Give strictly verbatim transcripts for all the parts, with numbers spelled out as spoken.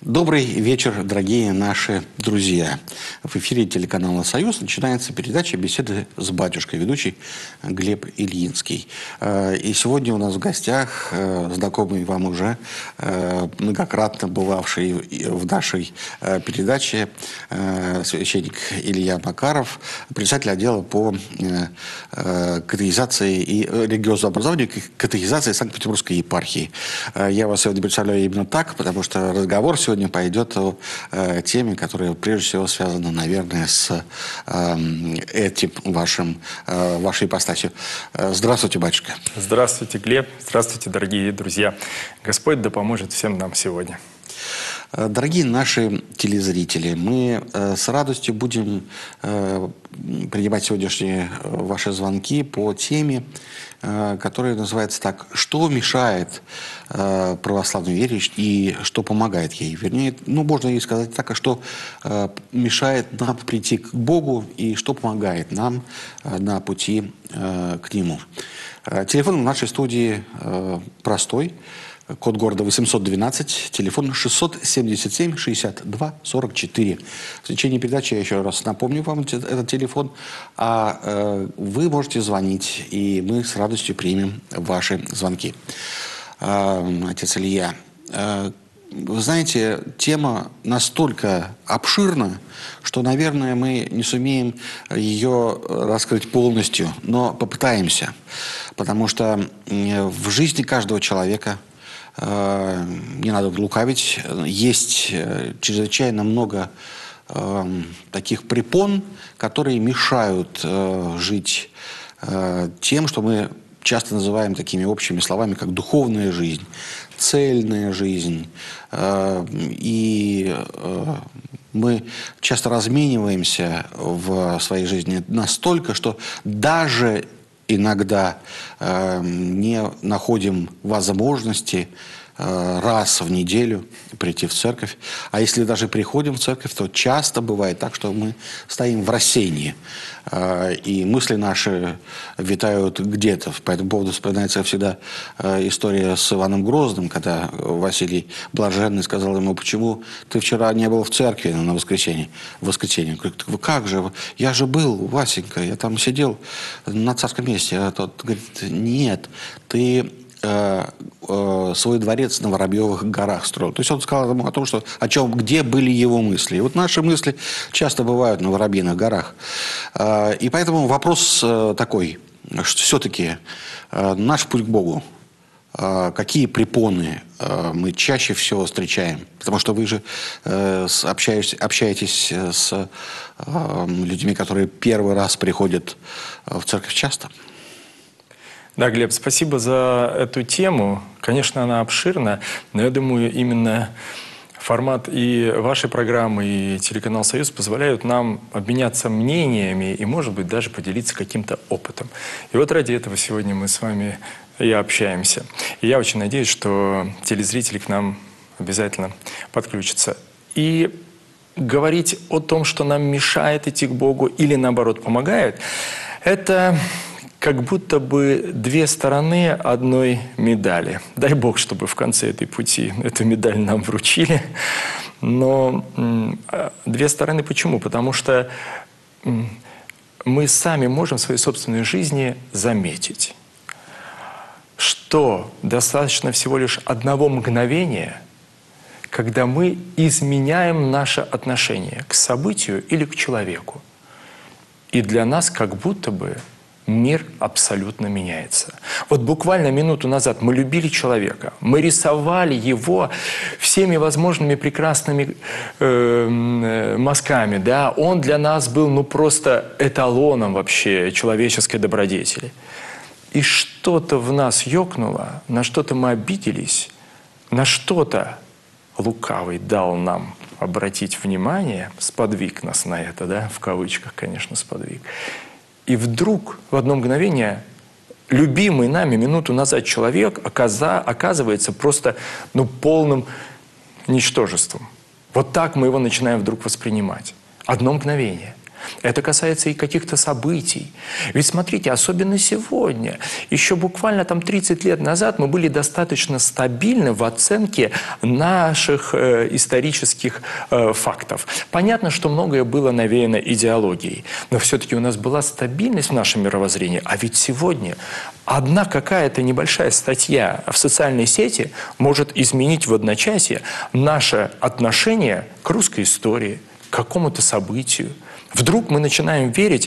Добрый вечер, дорогие наши друзья. В эфире телеканала «Союз» начинается передача «Беседы с батюшкой», ведущий Глеб Ильинский. И сегодня у нас в гостях знакомый вам уже, многократно бывавший в нашей передаче священник Илья Макаров, председатель отдела по катехизации и религиозному образованию и катехизации Санкт-Петербургской епархии. Я вас сегодня представляю именно так, потому что разговор сегодня Сегодня пойдет о э, теме, которая прежде всего связана, наверное, с э, этим вашим, э, вашей ипостасью. Здравствуйте, батюшка. Здравствуйте, Глеб. Здравствуйте, дорогие друзья. Господь да поможет всем нам сегодня. Дорогие наши телезрители, мы э, с радостью будем э, принимать сегодняшние ваши звонки по теме, э, которая называется так: «Что мешает э, православной вере и что помогает ей?» Вернее, ну, можно и сказать так: а что э, мешает нам прийти к Богу и что помогает нам э, на пути э, к Нему. Э, телефон в нашей студии э, простой. Код города восемьсот двенадцать, телефон шестьсот семьдесят семь шестьдесят два сорок четыре. В течение передачи я еще раз напомню вам этот телефон, а э, вы можете звонить, и мы с радостью примем ваши звонки. Э, отец Илья, э, вы знаете, тема настолько обширна, что, наверное, мы не сумеем ее раскрыть полностью, но попытаемся, потому что в жизни каждого человека, не надо лукавить, есть чрезвычайно много э, таких препон, которые мешают э, жить э, тем, что мы часто называем такими общими словами, как духовная жизнь, цельная жизнь. Э, и э, мы часто размениваемся в своей жизни настолько, что даже иногда э, не находим возможности э, раз в неделю прийти в церковь. А если даже приходим в церковь, то часто бывает так, что мы стоим в рассеянии. Э, и мысли наши витают где-то. По этому поводу вспоминается всегда э, история с Иваном Грозным, когда Василий Блаженный сказал ему: «Почему ты вчера не был в церкви на воскресенье?» В воскресенье. Говорит: «Как же? Я же был, Васенька, я там сидел на царском месте». А тот говорит: «Нет, ты э, э, свой дворец на Воробьевых горах строил». То есть он сказал ему о том, что, о чем, где были его мысли. И вот наши мысли часто бывают на Воробьиных горах. Э, и поэтому вопрос э, такой, что все-таки э, наш путь к Богу, э, какие препоны э, мы чаще всего встречаем? Потому что вы же э, общаетесь, общаетесь с э, людьми, которые первый раз приходят в церковь часто. Да, Глеб, спасибо за эту тему. Конечно, она обширна, но я думаю, именно формат и вашей программы, и телеканал «Союз» позволяют нам обменяться мнениями и, может быть, даже поделиться каким-то опытом. И вот ради этого сегодня мы с вами и общаемся. И я очень надеюсь, что телезрители к нам обязательно подключатся. И говорить о том, что нам мешает идти к Богу или, наоборот, помогает, это как будто бы две стороны одной медали. Дай Бог, чтобы в конце этой пути эту медаль нам вручили. Но две стороны почему? Потому что мы сами можем в своей собственной жизни заметить, что достаточно всего лишь одного мгновения, когда мы изменяем наше отношение к событию или к человеку. И для нас как будто бы мир абсолютно меняется. Вот буквально минуту назад мы любили человека, мы рисовали его всеми возможными прекрасными э, мазками, да, он для нас был ну просто эталоном вообще человеческой добродетели. И что-то в нас ёкнуло, на что-то мы обиделись, на что-то лукавый дал нам обратить внимание, сподвиг нас на это, да, в кавычках, конечно, сподвиг. И вдруг в одно мгновение любимый нами минуту назад человек оказа, оказывается просто ну, полным ничтожеством. Вот так мы его начинаем вдруг воспринимать. Одно мгновение. Это касается и каких-то событий. Ведь смотрите, особенно сегодня, еще буквально там тридцать лет назад мы были достаточно стабильны в оценке наших э, исторических э, фактов. Понятно, что многое было навеяно идеологией, но все-таки у нас была стабильность в нашем мировоззрении. А ведь сегодня одна какая-то небольшая статья в социальной сети может изменить в одночасье наше отношение к русской истории, к какому-то событию. Вдруг мы начинаем верить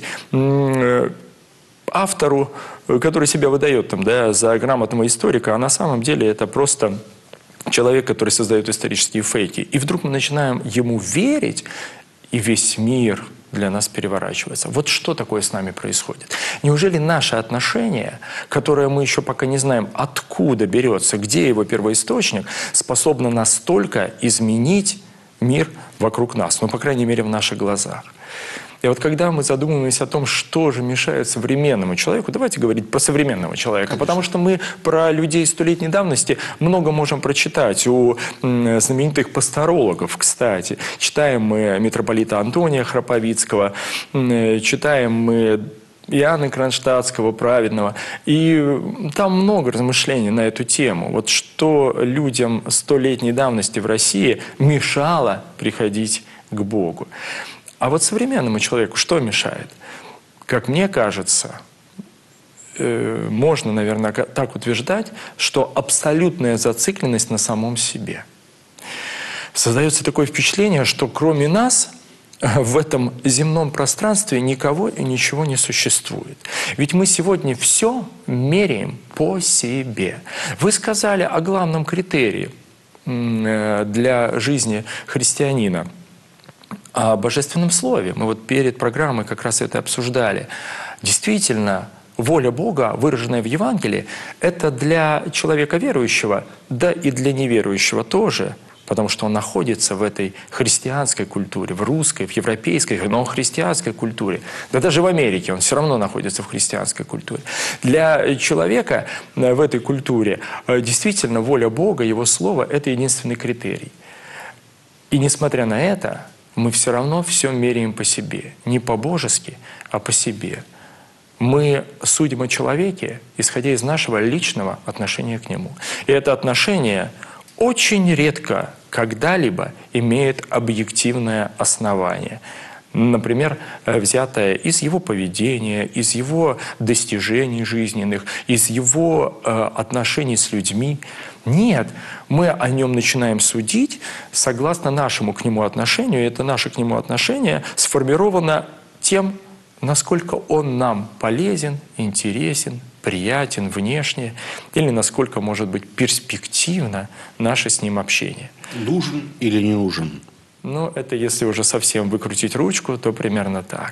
автору, который себя выдает там, да, за грамотного историка, а на самом деле это просто человек, который создает исторические фейки. И вдруг мы начинаем ему верить, и весь мир для нас переворачивается. Вот что такое с нами происходит? Неужели наше отношение, которое мы еще пока не знаем, откуда берется, где его первоисточник, способно настолько изменить мир вокруг нас, ну, по крайней мере, в наших глазах? И вот когда мы задумываемся о том, что же мешает современному человеку, давайте говорить про современного человека, конечно, потому что мы про людей столетней давности много можем прочитать. У знаменитых пасторологов, кстати, читаем мы митрополита Антония Храповицкого, читаем мы Иоанна Кронштадтского, праведного. И там много размышлений на эту тему. Вот что людям столетней давности в России мешало приходить к Богу. А вот современному человеку что мешает? Как мне кажется, э, можно, наверное, так утверждать, что абсолютная зацикленность на самом себе. Создается такое впечатление, что кроме нас в этом земном пространстве никого и ничего не существует. Ведь мы сегодня все меряем по себе. Вы сказали о главном критерии для жизни христианина, о божественном слове. Мы вот перед программой как раз это обсуждали. Действительно, воля Бога, выраженная в Евангелии, это для человека верующего, да и для неверующего тоже, потому что он находится в этой христианской культуре, в русской, в европейской, но христианской культуре. Да даже в Америке он все равно находится в христианской культуре. Для человека в этой культуре действительно воля Бога, Его Слово – это единственный критерий. И несмотря на это, мы все равно все меряем по себе. Не по-божески, а по себе. Мы судим о человеке, исходя из нашего личного отношения к нему. И это отношение очень редко когда-либо имеет объективное основание. Например, взятое из его поведения, из его достижений жизненных, из его э, отношений с людьми. Нет, мы о нем начинаем судить согласно нашему к нему отношению, и это наше к нему отношение сформировано тем, насколько он нам полезен, интересен, приятен внешне, или насколько может быть перспективно наше с ним общение. Нужен или не нужен? Ну, это если уже совсем выкрутить ручку, то примерно так.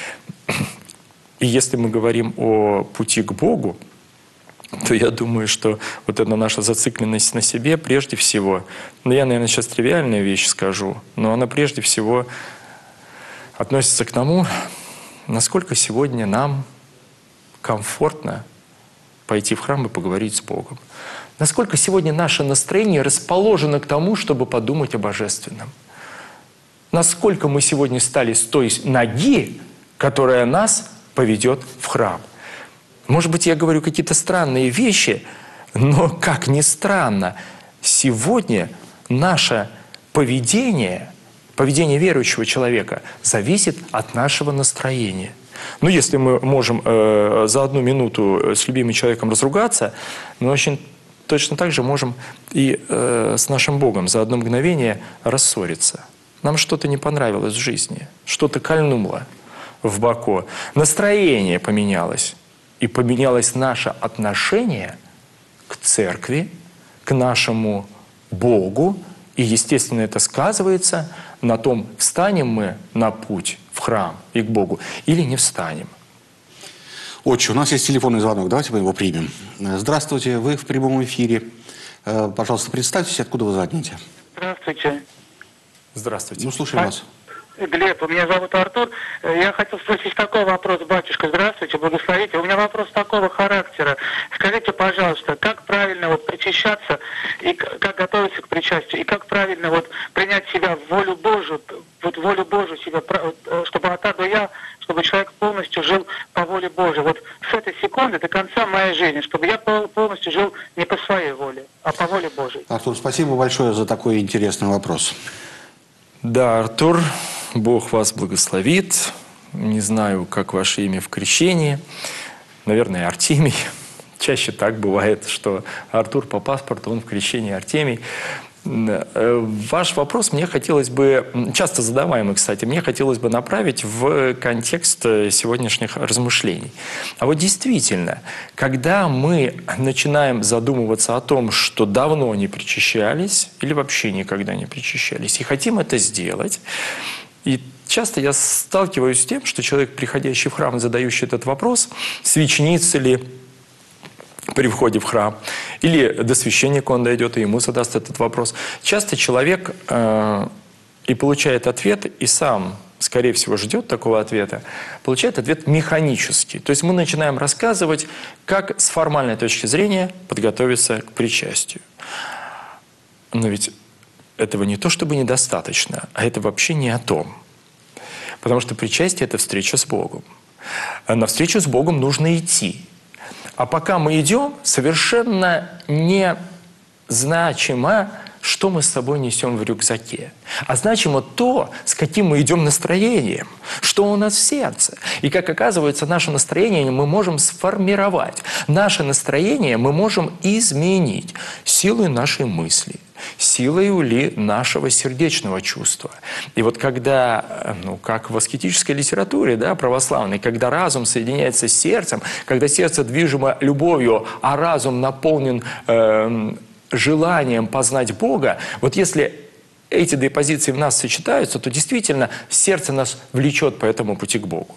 И если мы говорим о пути к Богу, то я думаю, что вот эта наша зацикленность на себе прежде всего, ну, я, наверное, сейчас тривиальную вещь скажу, но она прежде всего относится к тому, насколько сегодня нам комфортно пойти в храм и поговорить с Богом. Насколько сегодня наше настроение расположено к тому, чтобы подумать о божественном. Насколько мы сегодня стали с той ноги, которая нас поведет в храм. Может быть, я говорю какие-то странные вещи, но, как ни странно, сегодня наше поведение, поведение верующего человека зависит от нашего настроения. Ну, если мы можем э, за одну минуту с любимым человеком разругаться, мы очень точно так же можем и э, с нашим Богом за одно мгновение рассориться. Нам что-то не понравилось в жизни, что-то кольнуло в боку, настроение поменялось. И поменялось наше отношение к церкви, к нашему Богу. И, естественно, это сказывается на том, встанем мы на путь в храм и к Богу или не встанем. Отче, у нас есть телефонный звонок, давайте мы его примем. Здравствуйте, вы в прямом эфире. Пожалуйста, представьтесь, откуда вы звоните. Здравствуйте. Здравствуйте. Ну, слушаем вас. Глеб, меня зовут Артур. Я хотел спросить такой вопрос, батюшка. Здравствуйте, благословите. У меня вопрос такого характера. Скажите, пожалуйста, как правильно вот причащаться, и как готовиться к причастию, и как правильно вот принять себя в волю Божию, вот волю Божию себя, чтобы от А до Я жизни, чтобы я полностью жил не по своей воле, а по воле Божьей. Артур, спасибо большое за такой интересный вопрос. Да, Артур, Бог вас благословит. Не знаю, как ваше имя в крещении. Наверное, Артемий. Чаще так бывает, что Артур по паспорту, он в крещении Артемий. Ваш вопрос мне хотелось бы, часто задаваемый, кстати, мне хотелось бы направить в контекст сегодняшних размышлений. А вот действительно, когда мы начинаем задумываться о том, что давно не причащались или вообще никогда не причащались, и хотим это сделать, и часто я сталкиваюсь с тем, что человек, приходящий в храм и задающий этот вопрос, священница ли, при входе в храм, или до священника он дойдет, и ему задаст этот вопрос. Часто человек э, и получает ответ, и сам, скорее всего, ждет такого ответа, получает ответ механический. То есть мы начинаем рассказывать, как с формальной точки зрения подготовиться к причастию. Но ведь этого не то чтобы недостаточно, а это вообще не о том. Потому что причастие – это встреча с Богом. А на встречу с Богом нужно идти. А пока мы идем, совершенно незначимо, что мы с собой несем в рюкзаке. А значимо то, с каким мы идем настроением, что у нас в сердце. И, как оказывается, наше настроение мы можем сформировать. Наше настроение мы можем изменить силой нашей мысли, силой ли нашего сердечного чувства. И вот когда, ну, как в аскетической литературе, да, православной, когда разум соединяется с сердцем, когда сердце движимо любовью, а разум наполнен э, желанием познать Бога, вот если эти две позиции в нас сочетаются, то действительно сердце нас влечет по этому пути к Богу.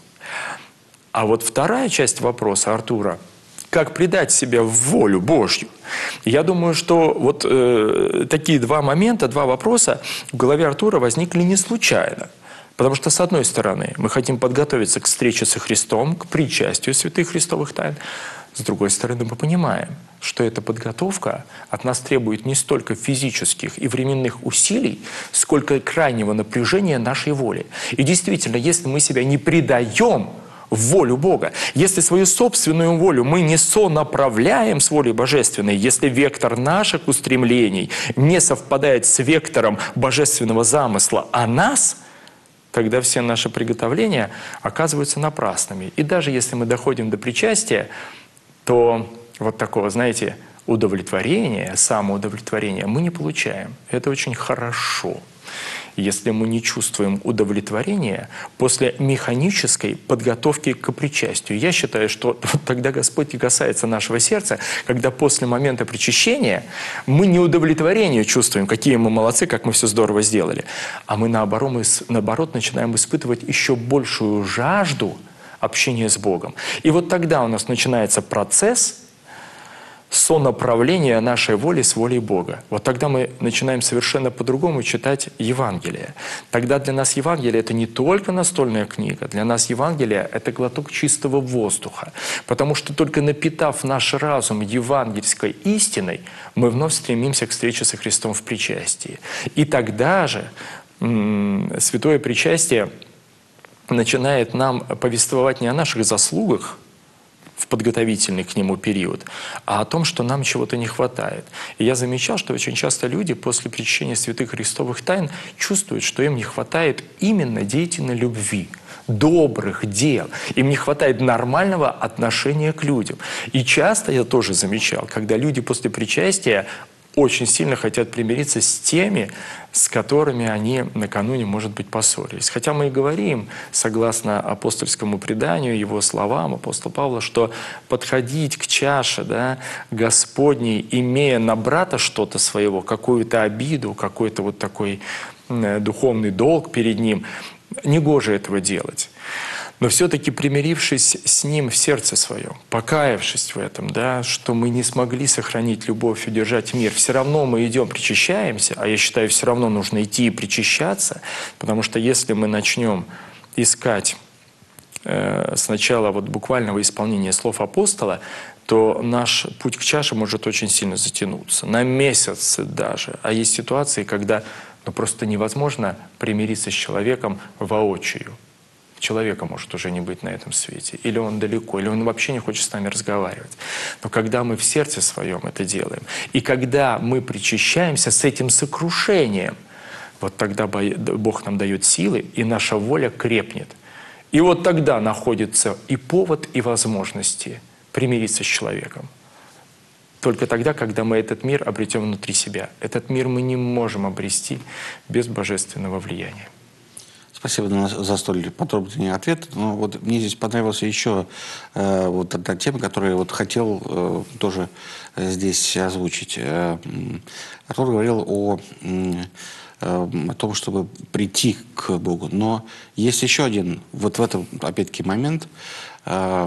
А вот вторая часть вопроса Артура – как предать себя в волю Божью. Я думаю, что вот э, такие два момента, два вопроса в голове Артура возникли не случайно. Потому что, с одной стороны, мы хотим подготовиться к встрече со Христом, к причастию святых христовых тайн. С другой стороны, мы понимаем, что эта подготовка от нас требует не столько физических и временных усилий, сколько крайнего напряжения нашей воли. И действительно, если мы себя не предаем в волю Бога, если свою собственную волю мы не сонаправляем с волей божественной, если вектор наших устремлений не совпадает с вектором божественного замысла о нас, тогда все наши приготовления оказываются напрасными. И даже если мы доходим до причастия, то вот такого, знаете, удовлетворения, самоудовлетворения мы не получаем. Это очень хорошо. Если мы не чувствуем удовлетворения после механической подготовки к причастию. Я считаю, что тогда Господь и касается нашего сердца, когда после момента причащения мы не удовлетворение чувствуем, какие мы молодцы, как мы все здорово сделали, а мы наоборот, мы, наоборот начинаем испытывать еще большую жажду общения с Богом. И вот тогда у нас начинается процесс сонаправления нашей воли с волей Бога. Вот тогда мы начинаем совершенно по-другому читать Евангелие. Тогда для нас Евангелие – это не только настольная книга, для нас Евангелие – это глоток чистого воздуха. Потому что только напитав наш разум евангельской истиной, мы вновь стремимся к встрече со Христом в причастии. И тогда же м- святое причастие начинает нам повествовать не о наших заслугах, в подготовительный к нему период, а о том, что нам чего-то не хватает. И я замечал, что очень часто люди после причащения святых христовых тайн чувствуют, что им не хватает именно деятельной любви, добрых дел. Им не хватает нормального отношения к людям. И часто я тоже замечал, когда люди после причастия очень сильно хотят примириться с теми, с которыми они накануне, может быть, поссорились. Хотя мы и говорим, согласно апостольскому преданию, его словам, апостола Павла, что подходить к чаше, да, Господней, имея на брата что-то своего, какую-то обиду, какой-то вот такой э, духовный долг перед ним, негоже этого делать. Но все-таки примирившись с Ним в сердце своем, покаявшись в этом, да, что мы не смогли сохранить любовь, удержать мир, все равно мы идем, причащаемся, а я считаю, все равно нужно идти и причащаться, потому что если мы начнем искать э, сначала вот буквального исполнения слов апостола, то наш путь к чаше может очень сильно затянуться, на месяц даже. А есть ситуации, когда ну, просто невозможно примириться с человеком воочию. человека может уже не быть на этом свете. Или он далеко, или он вообще не хочет с нами разговаривать. Но когда мы в сердце своем это делаем, и когда мы причащаемся с этим сокрушением, вот тогда Бог нам дает силы, и наша воля крепнет. И вот тогда находится и повод, и возможности примириться с человеком. Только тогда, когда мы этот мир обретем внутри себя. Этот мир мы не можем обрести без божественного влияния. Спасибо за столь подробный ответ. Но вот мне здесь понравилась еще э, вот одна тема, которую я вот хотел э, тоже здесь озвучить. Э, Артур говорил о, э, о том, чтобы прийти к Богу. Но есть еще один, вот в этом, опять-таки, момент. Э,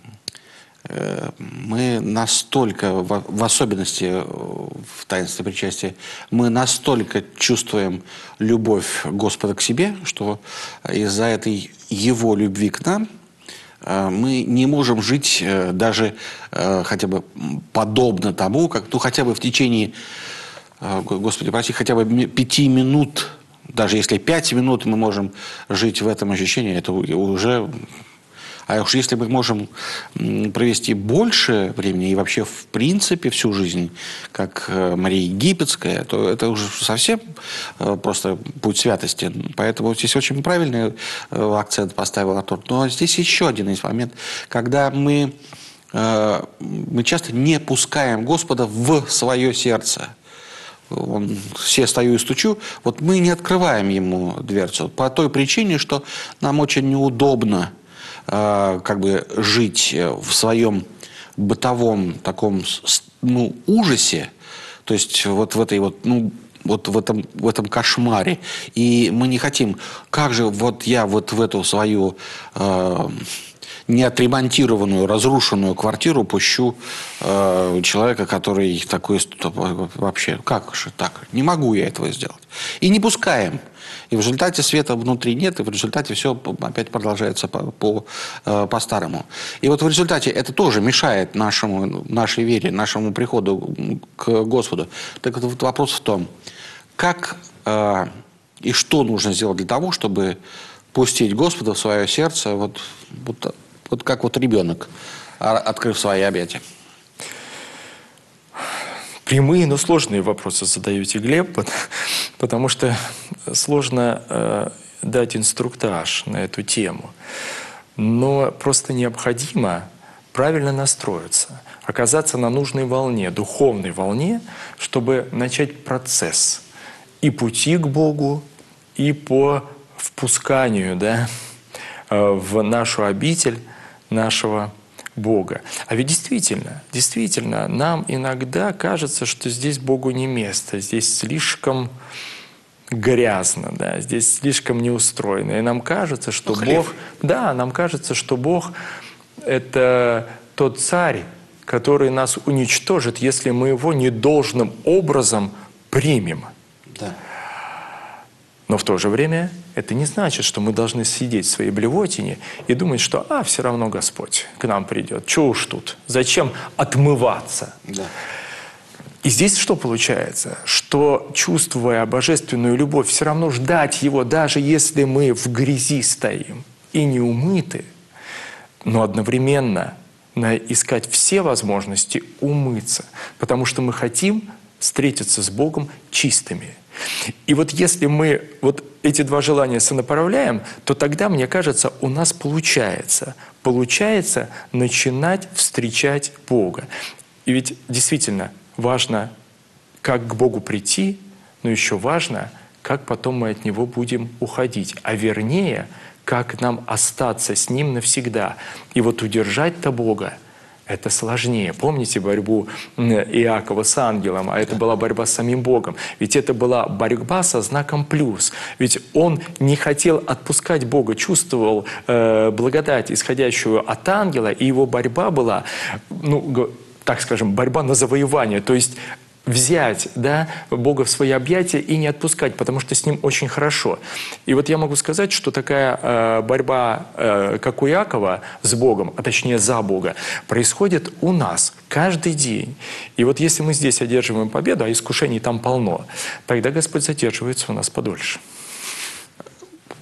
Мы настолько, в особенности в таинстве причастия, мы настолько чувствуем любовь Господа к себе, что из-за этой Его любви к нам мы не можем жить даже хотя бы подобно тому, как, ну, хотя бы в течение, Господи, прости, хотя бы пяти минут, даже если пять минут мы можем жить в этом ощущении, это уже... А уж если мы можем провести больше времени и вообще в принципе всю жизнь, как Мария Египетская, то это уже совсем просто путь святости. Поэтому здесь очень правильный акцент поставил Артур. Но здесь еще один есть момент, когда мы, мы часто не пускаем Господа в свое сердце. Он, все стою и стучу, вот мы не открываем ему дверцу по той причине, что нам очень неудобно как бы жить в своем бытовом таком, ну, ужасе, то есть вот в этой вот, ну, вот в этом, в этом кошмаре. И мы не хотим, как же вот я вот в эту свою э, неотремонтированную, разрушенную квартиру пущу э, человека, который такой, вообще, как же так, не могу я этого сделать. И не пускаем. И в результате света внутри нет, и в результате все опять продолжается по, по, по-старому. И вот в результате это тоже мешает нашему, нашей вере, нашему приходу к Господу. Так вот вопрос в том, как э, и что нужно сделать для того, чтобы пустить Господа в свое сердце, вот, вот, вот как вот ребенок, открыв свои объятия. Прямые, но сложные вопросы задаете, Глеб, потому что сложно э, дать инструктаж на эту тему. Но просто необходимо правильно настроиться, оказаться на нужной волне, духовной волне, чтобы начать процесс и пути к Богу, и по впусканию, да, в нашу обитель нашего Бога. А ведь действительно, действительно, нам иногда кажется, что здесь Богу не место, здесь слишком грязно, да, здесь слишком неустроено. И нам кажется, что ну, Бог... Да, нам кажется, что Бог — это тот царь, который нас уничтожит, если мы его недолжным образом примем. Да. Но в то же время это не значит, что мы должны сидеть в своей блевотине и думать, что а, все равно Господь к нам придет. Чего уж тут? Зачем отмываться? Да. И здесь что получается? Что, чувствуя божественную любовь, все равно ждать Его, даже если мы в грязи стоим и не умыты, но одновременно искать все возможности умыться, потому что мы хотим встретиться с Богом чистыми. И вот если мы вот эти два желания сонаправляем, то тогда, мне кажется, у нас получается, получается начинать встречать Бога. И ведь действительно важно, как к Богу прийти, но еще важно, как потом мы от Него будем уходить, а вернее, как нам остаться с Ним навсегда. И вот удержать-то Бога — это сложнее. Помните борьбу Иакова с ангелом? А это была борьба с самим Богом. Ведь это была борьба со знаком плюс. Ведь он не хотел отпускать Бога, чувствовал э, благодать, исходящую от ангела, и его борьба была, ну, так скажем, борьба на завоевание. То есть взять, да, Бога в свои объятия и не отпускать, потому что с Ним очень хорошо. И вот я могу сказать, что такая э, борьба, э, как у Иакова, с Богом, а точнее за Бога, происходит у нас каждый день. И вот если мы здесь одерживаем победу, а искушений там полно, тогда Господь задерживается у нас подольше.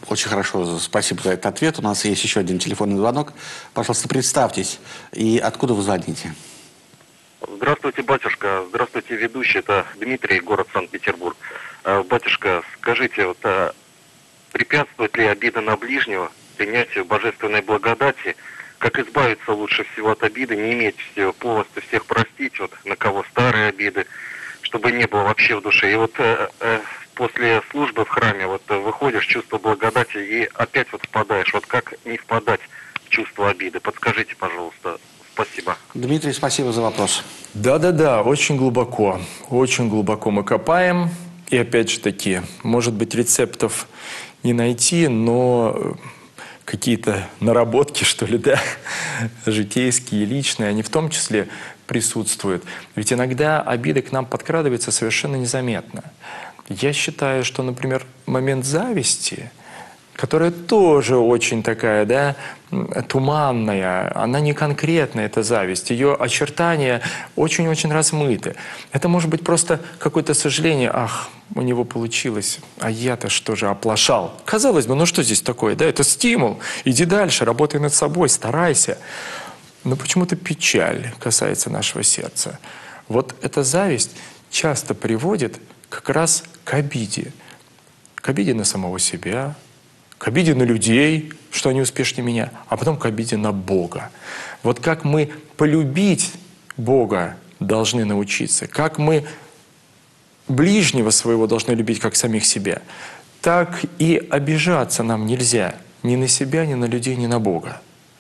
Очень хорошо, спасибо за этот ответ. У нас есть еще один телефонный звонок. Пожалуйста, представьтесь. И откуда вы звоните? Здравствуйте, батюшка. Здравствуйте, ведущий. Это Дмитрий, город Санкт-Петербург. Батюшка, скажите, вот, а препятствует ли обида на ближнего принятию божественной благодати? Как избавиться лучше всего от обиды, не иметь все, полностью всех простить, вот на кого старые обиды, чтобы не было вообще в душе. И вот э, э, после службы в храме вот выходишь, чувство благодати, и опять вот впадаешь. Вот как не впадать в чувство обиды? Подскажите, пожалуйста. Спасибо. Дмитрий, спасибо за вопрос. Да-да-да, очень глубоко, очень глубоко мы копаем. И опять же таки, может быть, рецептов не найти, но какие-то наработки, что ли, да, житейские, личные, они в том числе присутствуют. Ведь иногда обида к нам подкрадывается совершенно незаметно. Я считаю, что, например, момент зависти, которая тоже очень такая, да, туманная, она не конкретная, эта зависть, ее очертания очень-очень размыты. Это может быть просто какое-то сожаление, ах, у него получилось, а я-то что же оплошал. Казалось бы, ну что здесь такое, да, это стимул, иди дальше, работай над собой, старайся. Но почему-то печаль касается нашего сердца. Вот эта зависть часто приводит как раз к обиде, к обиде на самого себя, к обиде на людей, что они успешнее меня, а потом к обиде на Бога. Вот как мы полюбить Бога должны научиться, как мы ближнего своего должны любить, как самих себя, так и обижаться нам нельзя ни на себя, ни на людей, ни на Бога.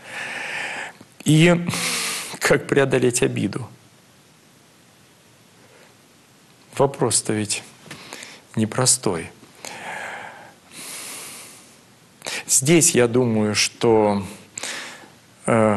И как преодолеть обиду? Вопрос-то ведь непростой. Здесь я думаю, что э,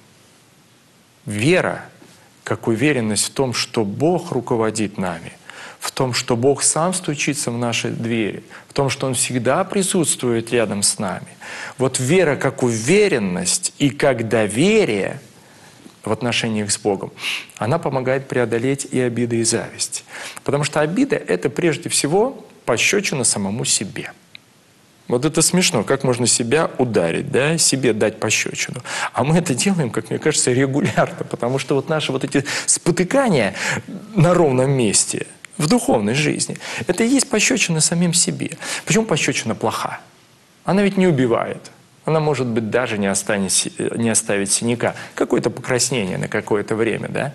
вера, как уверенность в том, что Бог руководит нами, в том, что Бог сам стучится в наши двери, в том, что Он всегда присутствует рядом с нами. Вот вера как уверенность и как доверие в отношениях с Богом, она помогает преодолеть и обиды, и зависть. Потому что обида — это прежде всего пощечина самому себе. Вот это смешно, как можно себя ударить, да, себе дать пощечину. А мы это делаем, как мне кажется, регулярно, потому что вот наши вот эти спотыкания на ровном месте в духовной жизни, это и есть пощечина самим себе. Почему пощечина плоха? Она ведь не убивает. Она, может быть, даже не, останется, не оставит синяка. Какое-то покраснение на какое-то время, да?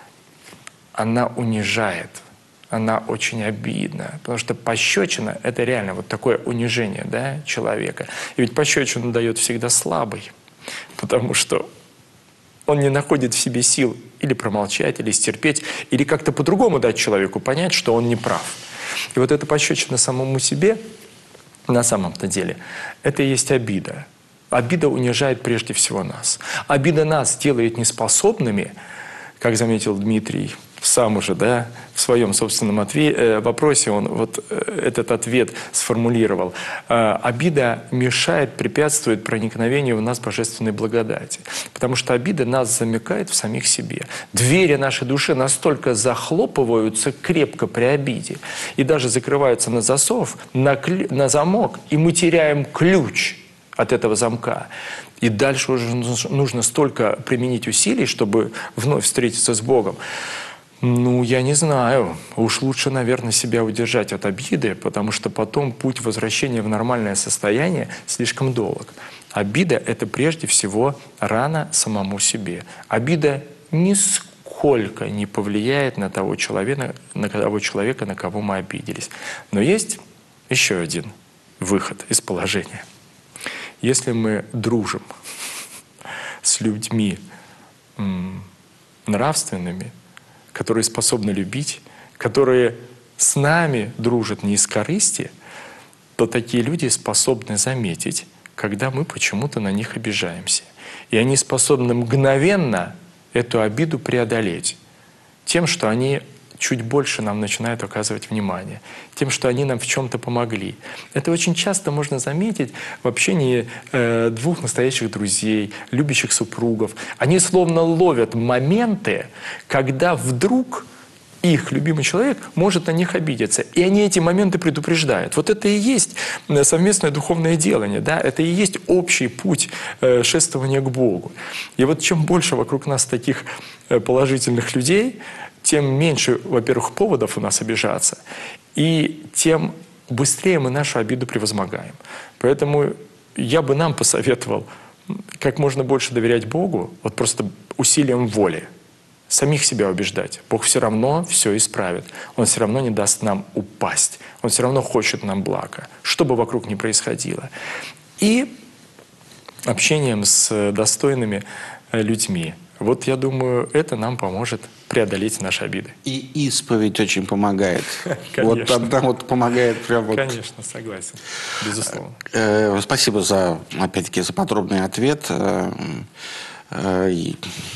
Она унижает. Она очень обидна, потому что пощечина — это реально вот такое унижение, да, человека. И ведь пощечину дает всегда слабый, потому что он не находит в себе сил или промолчать, или стерпеть, или как-то по-другому дать человеку понять, что он не прав. И вот эта пощечина самому себе, на самом-то деле, это и есть обида. Обида унижает прежде всего нас. Обида нас делает неспособными, как заметил Дмитрий, сам уже, да, в своем собственном отве- вопросе он вот этот ответ сформулировал. Обида мешает, препятствует проникновению в нас божественной благодати. Потому что обида нас замыкает в самих себе. Двери нашей души настолько захлопываются крепко при обиде и даже закрываются на засов, на, клю- на замок, и мы теряем ключ от этого замка. И дальше уже нужно столько применить усилий, чтобы вновь встретиться с Богом. Ну, я не знаю. Уж лучше, наверное, себя удержать от обиды, потому что потом путь возвращения в нормальное состояние слишком долг. Обида — это прежде всего рана самому себе. Обида нисколько не повлияет на того человека, на того человека, на кого мы обиделись. Но есть еще один выход из положения. Если мы дружим с людьми м, нравственными, которые способны любить, которые с нами дружат не из корысти, то такие люди способны заметить, когда мы почему-то на них обижаемся. И они способны мгновенно эту обиду преодолеть тем, что они чуть больше нам начинают оказывать внимание, тем, что они нам в чем-то помогли. Это очень часто можно заметить в общении э, двух настоящих друзей, любящих супругов. Они словно ловят моменты, когда вдруг их любимый человек может на них обидеться. И они эти моменты предупреждают. Вот это и есть совместное духовное делание, да? Это и есть общий путь э, шествования к Богу. И вот чем больше вокруг нас таких э, положительных людей, тем меньше, во-первых, поводов у нас обижаться, и тем быстрее мы нашу обиду превозмогаем. Поэтому я бы нам посоветовал как можно больше доверять Богу, вот просто усилием воли, самих себя убеждать. Бог все равно все исправит. Он все равно не даст нам упасть. Он все равно хочет нам блага, что бы вокруг ни происходило. И общением с достойными людьми. Вот я думаю, это нам поможет преодолеть наши обиды. И исповедь очень помогает. Конечно. Вот одна вот помогает прям вот. Конечно, согласен. Безусловно. Э, Спасибо за, опять-таки, за подробный ответ. Э, э, и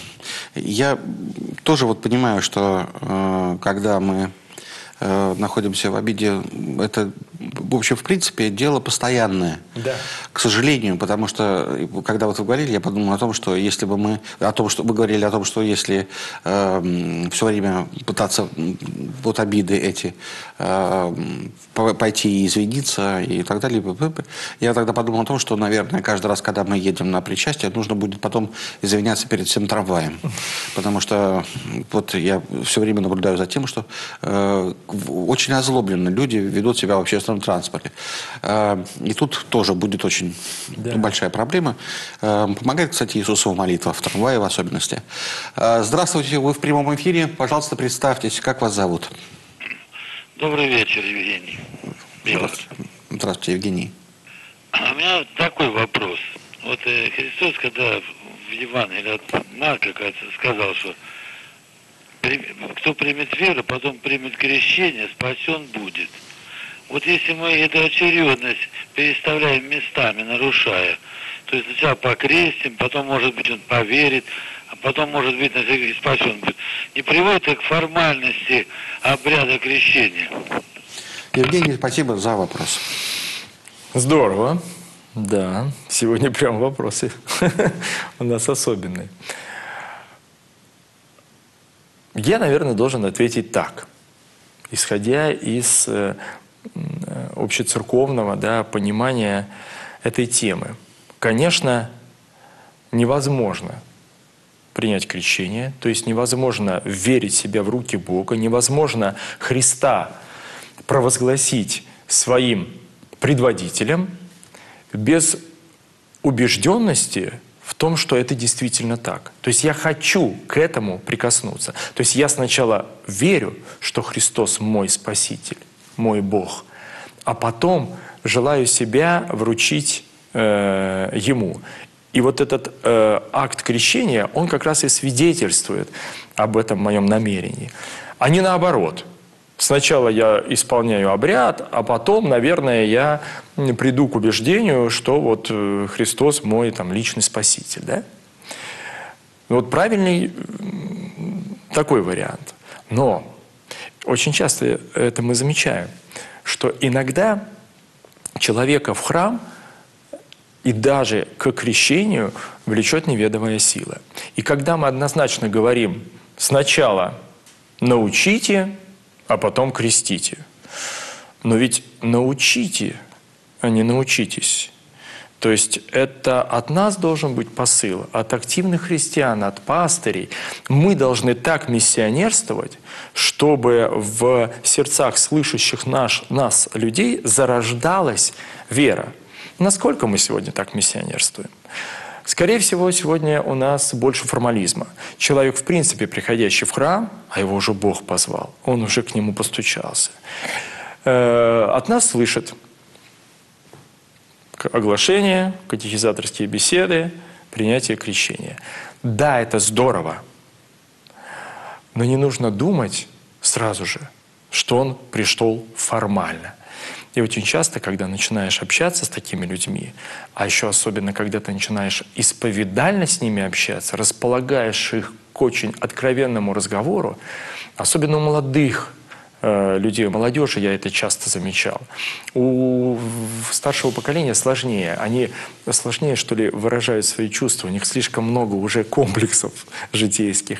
Я тоже вот понимаю, что э, когда мы э, находимся в обиде, это, в общем, в принципе, дело постоянное. Да. К сожалению, потому что, когда вот вы говорили, я подумал о том, что если бы мы, о том, что вы говорили о том, что если э, все время пытаться вот обиды эти э, пойти и извиниться и так далее, я тогда подумал о том, что, наверное, каждый раз, когда мы едем на причастие, нужно будет потом извиняться перед всем трамваем. Потому что вот я все время наблюдаю за тем, что э, очень озлобленно люди ведут себя в общественном транспорте. Э, и тут тоже будет очень да. большая проблема. Э, помогает, кстати, Иисусова молитва, в трамвае в особенности. Э, здравствуйте, вы в прямом эфире. Пожалуйста, представьтесь, как вас зовут? Добрый вечер, Евгений. Здравствуйте, Здравствуйте, Евгений. У меня такой вопрос. Вот э, Христос, когда в Евангелии от Марка, кажется, сказал, что кто примет веру, потом примет крещение, спасен будет. Вот если мы эту очередность переставляем местами, нарушая, то есть сначала покрестим, потом, может быть, он поверит, а потом, может быть, на всякий спасен будет, не приводит это к формальности обряда крещения. Евгений, спасибо за вопрос. Здорово. Да, сегодня прям вопросы у нас особенные. Я, наверное, должен ответить так, исходя из э, общецерковного да, понимания этой темы. Конечно, невозможно принять крещение, то есть невозможно верить себя в руки Бога, невозможно Христа провозгласить своим предводителем без убежденности в том, что это действительно так. То есть я хочу к этому прикоснуться. То есть я сначала верю, что Христос мой Спаситель, мой Бог, а потом желаю себя вручить э, Ему. И вот этот э, акт крещения, он как раз и свидетельствует об этом моем намерении. А не наоборот. Сначала я исполняю обряд, а потом, наверное, я приду к убеждению, что вот Христос мой там, личный спаситель. Да? Вот правильный такой вариант. Но очень часто это мы замечаем, что иногда человека в храм и даже к крещению влечет неведомая сила. И когда мы однозначно говорим сначала научите, а потом крестите. Но ведь научите, а не научитесь. То есть это от нас должен быть посыл, от активных христиан, от пастырей. Мы должны так миссионерствовать, чтобы в сердцах слышащих наш, нас людей зарождалась вера. Насколько мы сегодня так миссионерствуем? Скорее всего, сегодня у нас больше формализма. Человек, в принципе, приходящий в храм, а его уже Бог позвал, он уже к нему постучался, от нас слышит оглашение, катехизаторские беседы, принятие крещения. Да, это здорово, но не нужно думать сразу же, что он пришел формально. И очень часто, когда начинаешь общаться с такими людьми, а еще особенно, когда ты начинаешь исповедально с ними общаться, располагаешь их к очень откровенному разговору, особенно у молодых э, людей, у молодежи я это часто замечал, у старшего поколения сложнее. Они сложнее, что ли, выражают свои чувства. У них слишком много уже комплексов житейских.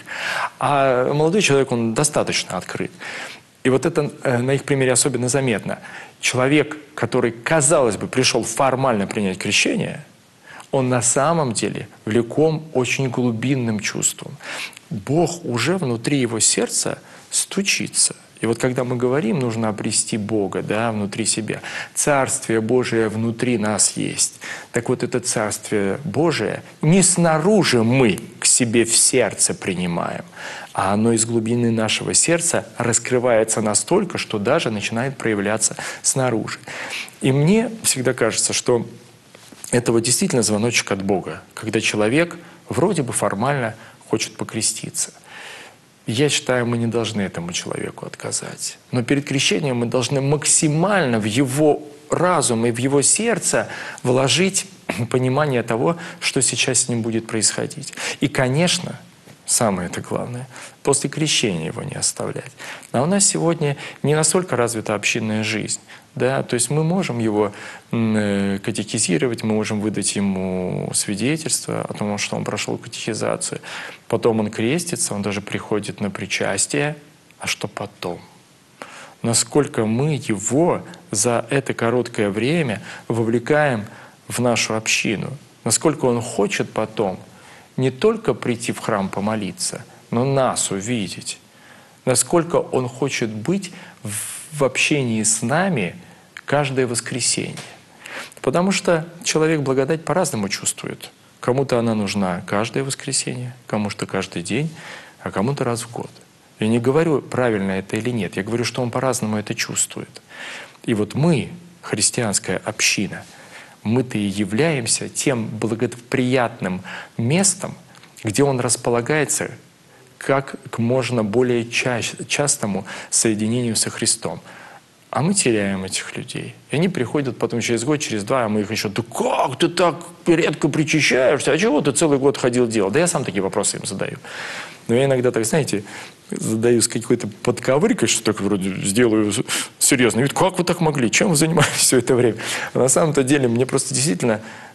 А молодой человек, он достаточно открыт. И вот это на их примере особенно заметно. Человек, который, казалось бы, пришел формально принять крещение, он на самом деле влеком очень глубинным чувством. Бог уже внутри его сердца стучится. И вот когда мы говорим, нужно обрести Бога, да, внутри себя. Царствие Божие внутри нас есть. Так вот, это Царствие Божие не снаружи мы к себе в сердце принимаем, а оно из глубины нашего сердца раскрывается настолько, что даже начинает проявляться снаружи. И мне всегда кажется, что это вот действительно звоночек от Бога, когда человек вроде бы формально хочет покреститься. Я считаю, мы не должны этому человеку отказать. Но перед крещением мы должны максимально в его разум и в его сердце вложить понимание того, что сейчас с ним будет происходить. И, конечно, самое это главное, после крещения его не оставлять. А у нас сегодня не настолько развита общинная жизнь. Да? То есть мы можем его катехизировать, мы можем выдать ему свидетельство о том, что он прошел катехизацию. Потом он крестится, он даже приходит на причастие. А что потом? Насколько мы его за это короткое время вовлекаем в нашу общину? Насколько он хочет потом не только прийти в храм помолиться, но нас увидеть? Насколько он хочет быть в общении с нами каждое воскресенье? Потому что человек благодать по-разному чувствует. Кому-то она нужна каждое воскресенье, кому-то каждый день, а кому-то раз в год. Я не говорю, правильно это или нет, я говорю, что он по-разному это чувствует. И вот мы, христианская община, мы-то и являемся тем благоприятным местом, где он располагается как к можно более ча- частому соединению со Христом. А мы теряем этих людей. И они приходят потом через год, через два, а мы их еще: да как ты так редко причащаешься? А чего ты целый год ходил делать? Да я сам такие вопросы им задаю. Но я иногда так, знаете, задаю с какой-то подковыркой, что так вроде сделаю серьезно. Ведь как вы так могли? Чем вы занимались все это время? А на самом-то деле мне просто действительно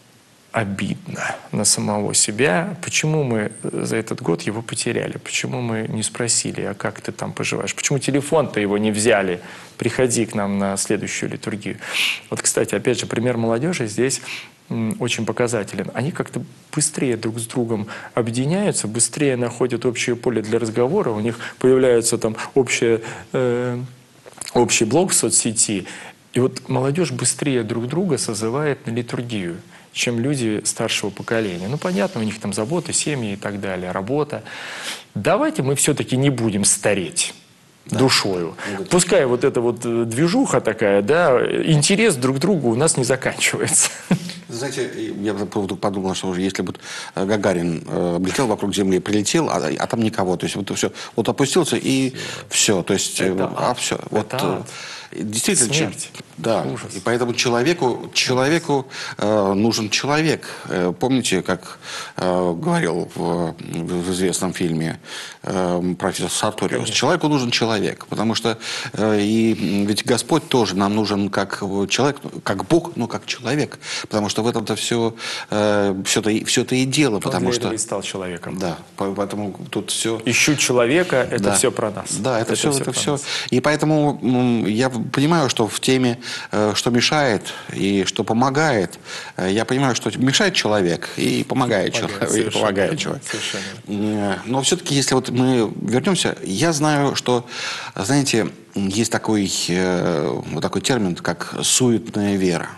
обидно на самого себя, почему мы за этот год его потеряли, почему мы не спросили, а как ты там поживаешь, почему телефон-то его не взяли, приходи к нам на следующую литургию. Вот, кстати, опять же, пример молодежи здесь очень показателен. Они как-то быстрее друг с другом объединяются, быстрее находят общее поле для разговора, у них появляется там общее, э, общий блог в соцсети, и вот молодежь быстрее друг друга созывает на литургию, чем люди старшего поколения. Ну, понятно, у них там заботы, семьи и так далее, работа. Давайте мы все-таки не будем стареть да. душою. Да. Пускай вот эта вот движуха такая, да, интерес друг к другу у нас не заканчивается. Знаете, я вдруг подумал, что уже если бы Гагарин э, облетел вокруг Земли, прилетел, а, а там никого, то есть вот все, вот опустился и все, то есть, это а все, вот. ад. Действительно, смерть. Да. Ужас. И поэтому человеку, человеку э, нужен человек. Э, помните, как э, говорил в, в известном фильме э, профессор Сарториус, Конечно. Человеку нужен человек, потому что э, и ведь Господь тоже нам нужен как человек, как Бог, но как человек, потому что в этом-то все, э, все-то, все-то и дело, Он потому для что этого и стал человеком. Да, поэтому тут все. Ищу человека, это да. все про нас. Да, это, это все, все, это все. Нас. И поэтому м, я понимаю, что в теме, э, что мешает и что помогает, э, я понимаю, что мешает человек и помогает, помогает человек. И помогает человек. Совершенно. Но все-таки, если вот мы вернемся, я знаю, что, знаете, есть такой, э, вот такой термин, как суетная вера.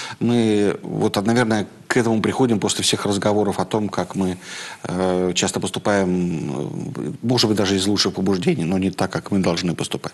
Мы, вот, наверное, к этому приходим после всех разговоров о том, как мы э, часто поступаем, может быть, даже из лучших побуждений, но не так, как мы должны поступать.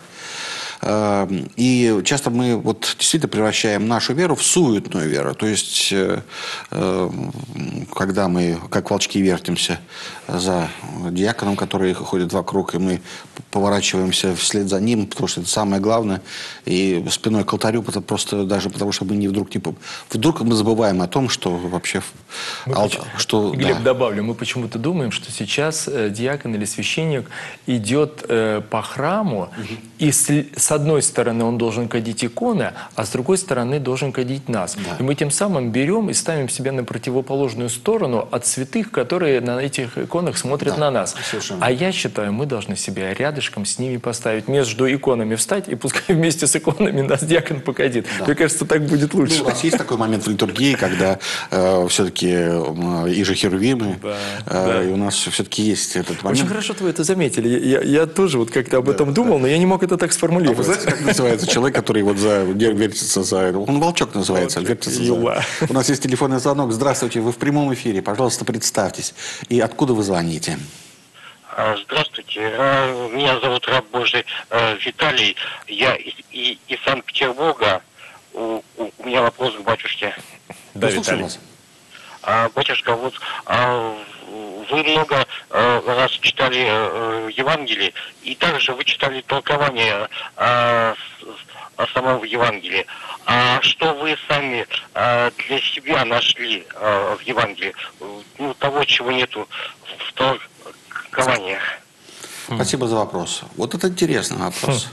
Э, и часто мы вот действительно превращаем нашу веру в суетную веру. То есть, э, э, когда мы, как волчки, вертимся за диаконом, который ходит вокруг, и мы поворачиваемся вслед за ним, потому что это самое главное, и спиной к алтарю, просто даже потому, что мы не вдруг не... Вдруг мы забываем о том, что вообще... Мы почему, что, Глеб, да. добавлю, мы почему-то думаем, что сейчас э, диакон или священник идет э, по храму угу. и с, с одной стороны он должен кадить иконы, а с другой стороны должен кадить нас. Да. И мы тем самым берем и ставим себя на противоположную сторону от святых, которые на этих иконах смотрят Да, на нас. совершенно. А я считаю, мы должны себя рядышком с ними поставить, между иконами встать, и пускай вместе с иконами нас диакон покадит. Да. Мне кажется, так будет лучше. Ну, у нас есть такой момент в литургии, когда э, все-таки э, и же херувимы, Да, э, да. и у нас все-таки есть этот момент. Очень хорошо, что вы это заметили. Я, я тоже вот как-то об этом думал, но я не мог это так А сформулировать. вы знаете, как называется человек, который вот за, вертится за... Он волчок называется. Волчок. Вертится за... Юла. У нас есть телефонный звонок. Здравствуйте, вы в прямом эфире. Пожалуйста, представьтесь. И откуда вы звоните? А, Здравствуйте, А, меня зовут раб Божий а, Виталий, я из, и- из Санкт-Петербурга. У, у- у меня вопрос к батюшке. Да, Ну, слушаю Виталий. вас. А, батюшка, вот а, вы много а, раз читали а, Евангелие, и также вы читали толкование а, с- о самом Евангелии. А что вы сами а, для себя нашли а, в Евангелии? Ну, того, чего нету в толкованиях. Спасибо за вопрос. Вот это интересный вопрос.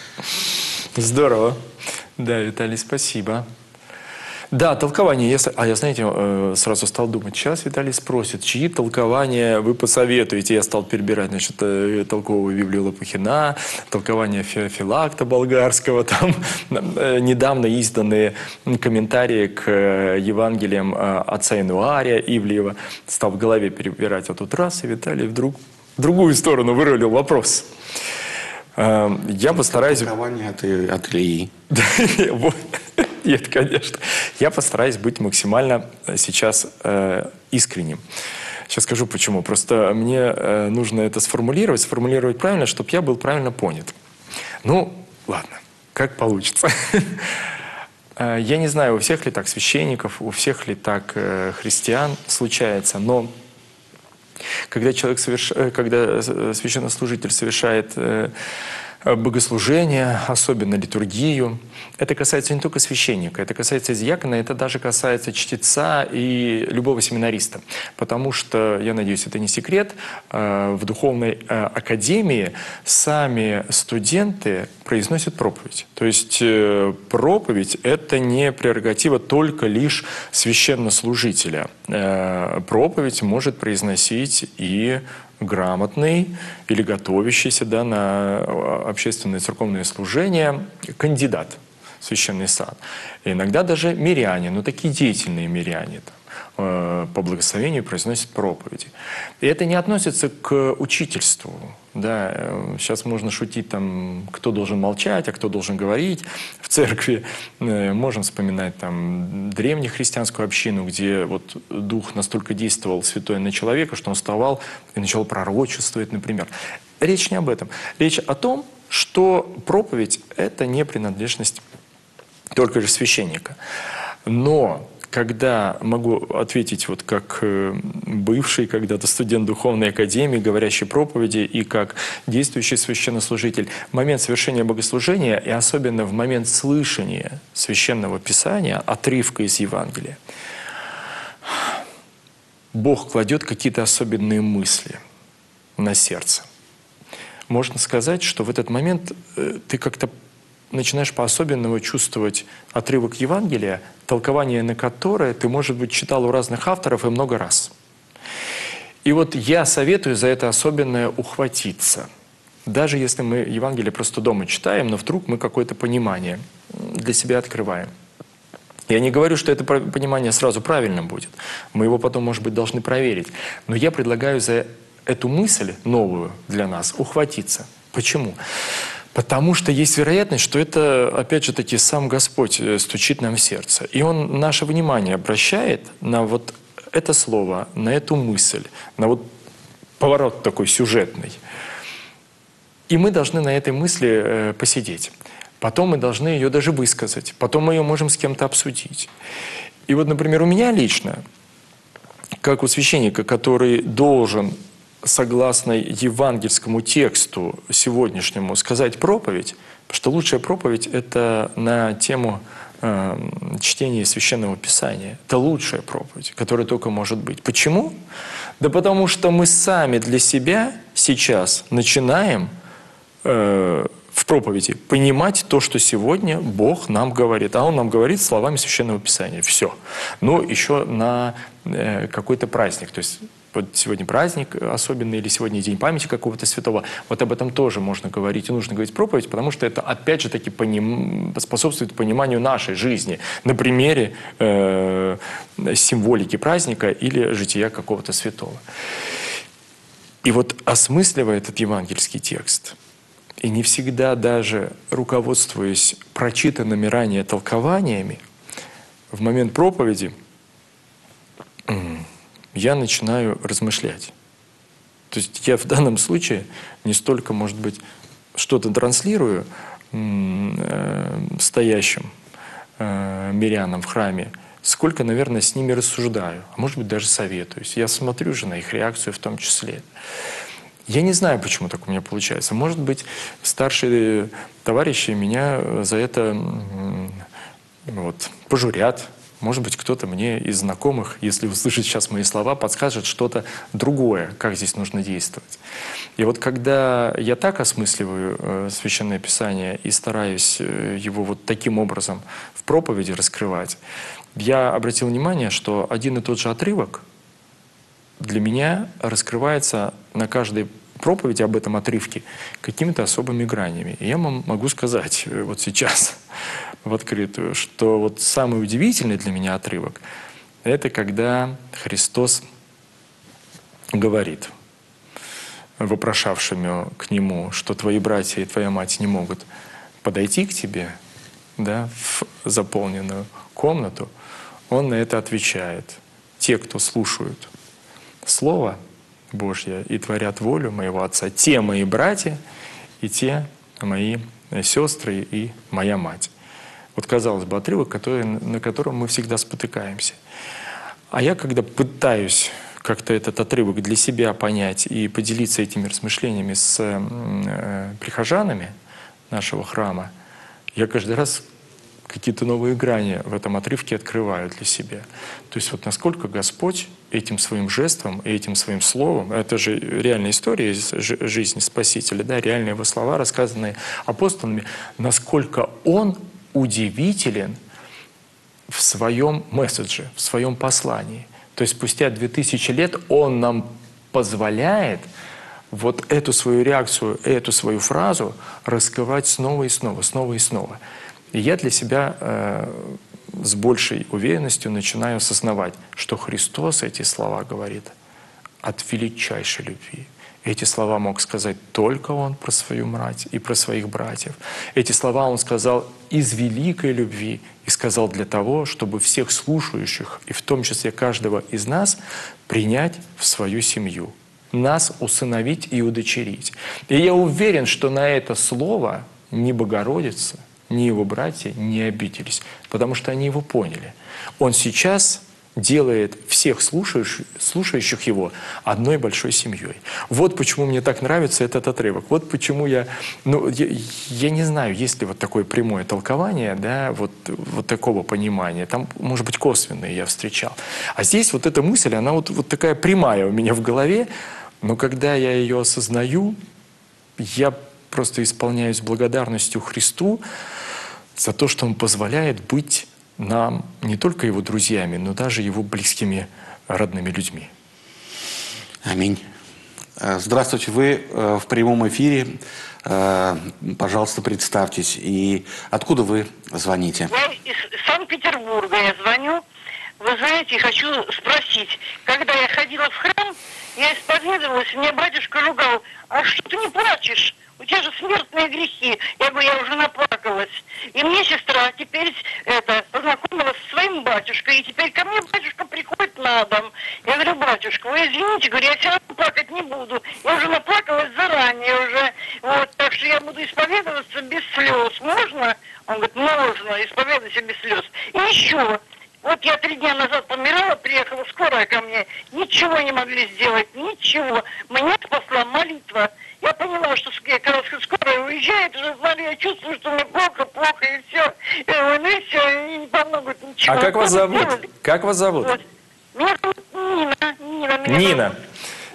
Здорово. Да, Виталий, спасибо. Да, толкование. Я, с- а я, знаете, э, сразу стал думать, сейчас Виталий спросит, чьи толкования вы посоветуете. Я стал перебирать, значит, э, толковую Библию Лопухина, толкование Фе- Филакта болгарского, там э, недавно изданные комментарии к э, Евангелиям э, отца Инуария Ивлеева. Стал в голове перебирать, а тут раз, и Виталий вдруг в другую сторону вырулил вопрос. Э, Я постараюсь... Толкование от, И- от Ильи. Да, вот. Нет, конечно. Я постараюсь быть максимально сейчас э, искренним. Сейчас скажу почему. Просто мне э, нужно это сформулировать, сформулировать правильно, чтобы я был правильно понят. Ну, ладно, как получится. Э, Я не знаю, у всех ли так священников, у всех ли так э, христиан случается, но когда человек соверш... э, когда э, священнослужитель совершает э, богослужение, особенно литургию, это касается не только священника, это касается диакона, это даже касается чтеца и любого семинариста. Потому что, я надеюсь, это не секрет, э, в духовной э, академии сами студенты произносят проповедь. То есть э, проповедь – это не прерогатива только лишь священнослужителя. Э, Проповедь может произносить и грамотный или готовящийся, да, на общественные церковные служения кандидат в священный сан. И иногда даже миряне, ну такие деятельные миряне, там, э, по благословению произносят проповеди. И это не относится к учительству. Да. Э, Сейчас можно шутить, там, кто должен молчать, а кто должен говорить в церкви. Э, Можем вспоминать там, древнехристианскую общину, где вот дух настолько действовал святой на человека, что он вставал и начал пророчествовать, например. Речь не об этом. Речь о том, что проповедь – это не принадлежность только же священника. Но когда могу ответить вот как э, бывший когда-то студент духовной академии, говорящий проповеди, и как действующий священнослужитель, в момент совершения богослужения, и особенно в момент слышания священного писания, отрывка из Евангелия, Бог кладет какие-то особенные мысли на сердце. Можно сказать, что в этот момент э, ты как-то начинаешь по-особенному чувствовать отрывок Евангелия, толкование на которое ты, может быть, читал у разных авторов и много раз. И вот я советую за это особенное ухватиться. Даже если мы Евангелие просто дома читаем, но вдруг мы какое-то понимание для себя открываем. Я не говорю, что это понимание сразу правильным будет. Мы его потом, может быть, должны проверить. Но я предлагаю за эту мысль новую для нас ухватиться. Почему? Потому что есть вероятность, что это, опять же таки, сам Господь стучит нам в сердце. И Он наше внимание обращает на вот это слово, на эту мысль, на вот поворот такой сюжетный. И мы должны на этой мысли э, посидеть. Потом мы должны ее даже высказать. Потом мы ее можем с кем-то обсудить. И вот, например, у меня лично, как у священника, который должен, согласно евангельскому тексту сегодняшнему, сказать проповедь, потому что лучшая проповедь – это на тему э, чтения Священного Писания. Это лучшая проповедь, которая только может быть. Почему? Да потому что мы сами для себя сейчас начинаем э, в проповеди, понимать то, что сегодня Бог нам говорит. А Он нам говорит словами Священного Писания. Все. Но еще на э, какой-то праздник. То есть вот сегодня праздник особенный или сегодня день памяти какого-то святого. Вот об этом тоже можно говорить и нужно говорить проповедь, потому что это опять же таки поним... способствует пониманию нашей жизни на примере э, символики праздника или жития какого-то святого. И вот осмысливая этот евангельский текст, и не всегда даже руководствуясь прочитанными ранее толкованиями, в момент проповеди я начинаю размышлять. То есть я в данном случае не столько, может быть, что-то транслирую э, стоящим э, мирянам в храме, сколько, наверное, с ними рассуждаю, а может быть, даже советуюсь. Я смотрю же на их реакцию в том числе. Я не знаю, почему так у меня получается. Может быть, старшие товарищи меня за это вот, пожурят. Может быть, кто-то мне из знакомых, если услышит сейчас мои слова, подскажет что-то другое, как здесь нужно действовать. И вот когда я так осмысливаю э, Священное Писание и стараюсь э, его вот таким образом в проповеди раскрывать, я обратил внимание, что один и тот же отрывок для меня раскрывается на каждой проповеди об этом отрывке какими-то особыми гранями. И я вам могу сказать э, вот сейчас в открытую, что вот самый удивительный для меня отрывок — это когда Христос говорит вопрошавшему к Нему, что твои братья и твоя мать не могут подойти к тебе, да, в заполненную комнату. Он на это отвечает: те, кто слушают Слово Божье и творят волю моего Отца, те мои братья и те мои сестры и моя мать. Вот, казалось бы, отрывок, который, на котором мы всегда спотыкаемся. А я, когда пытаюсь как-то этот отрывок для себя понять и поделиться этими размышлениями с э, прихожанами нашего храма, я каждый раз какие-то новые грани в этом отрывке открываю для себя. То есть вот насколько Господь этим своим жестом и этим своим словом, это же реальная история из жизни Спасителя, да, реальные его слова, рассказанные апостолами, насколько Он удивителен в своем месседже, в своем послании. То есть спустя две тысячи лет Он нам позволяет вот эту свою реакцию, эту свою фразу раскрывать снова и снова, снова и снова. И я для себя э, с большей уверенностью начинаю осознавать, что Христос эти слова говорит от величайшей любви. Эти слова мог сказать только Он про свою мать и про своих братьев. Эти слова Он сказал из великой любви и сказал для того, чтобы всех слушающих, и в том числе каждого из нас, принять в свою семью, нас усыновить и удочерить. И я уверен, что на это слово ни Богородица, ни Его братья не обиделись, потому что они Его поняли. Он сейчас делает всех слушающих, слушающих Его одной большой семьей. Вот почему мне так нравится этот отрывок. Вот почему я... Ну, я, я не знаю, есть ли вот такое прямое толкование, да, вот, вот такого понимания. Там, может быть, косвенные я встречал. А здесь вот эта мысль, она вот, вот такая прямая у меня в голове, но когда я ее осознаю, я просто исполняюсь благодарностью Христу за то, что Он позволяет быть нам не только Его друзьями, но даже Его близкими, родными людьми. Аминь. Здравствуйте, вы в прямом эфире. Пожалуйста, представьтесь. И откуда вы звоните? Я из Санкт-Петербурга я звоню. Вы знаете, хочу спросить. Когда я ходила в храм, я исповедовалась, меня батюшка ругал: а что ты не плачешь? У тебя же смертные грехи. Я говорю, я уже наплакалась. И мне сестра теперь это, познакомилась со своим батюшкой. И теперь ко мне батюшка приходит на дом. Я говорю, батюшка, вы извините, говорю, я все равно плакать не буду. Я уже наплакалась заранее уже. Вот, так что я буду исповедоваться без слез. Можно? Он говорит, можно, исповедуйся без слез. И еще. Вот я три дня назад помирала, приехала скорая ко мне. Ничего не могли сделать, ничего. Меня спасла молитва. Я поняла, что когда скорая уезжает, уже знали, я чувствую, что мне плохо, плохо, и все. И, ну и все, и не помогут ничего. А как вас зовут? Как вас зовут? Вот. Меня зовут Нина. Нина. Меня Нина. зовут.